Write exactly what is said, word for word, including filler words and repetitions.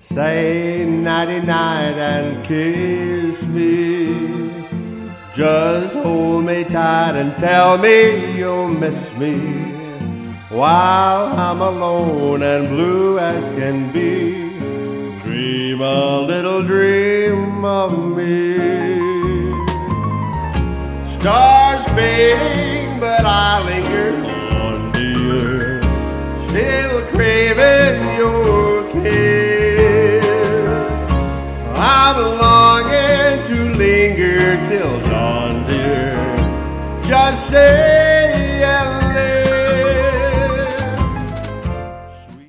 Say nighty-night and kiss me. Just hold me tight and tell me you'll miss me while I'm alone and blue as can be. Dream a little dream of me. Stars fading, but I linger on, dear, still craving your kiss. I'm longing to linger till dawn, dear. Just say